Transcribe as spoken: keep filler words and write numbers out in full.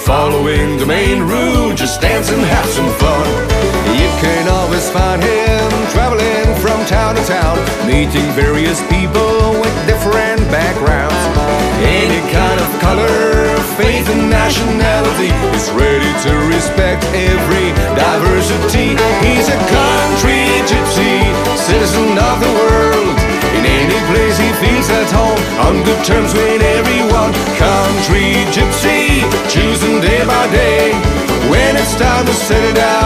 following the main route, just dance and have some fun. You can always find him traveling from town to town, meeting various people with different backgrounds. Any kind of color, faith and nationality, he's ready to respect every diversity. He's a country gypsy, citizen of the world. In any place he feels at home, on good terms with everyone. Country gypsy, choosing day by day, when it's time to settle down.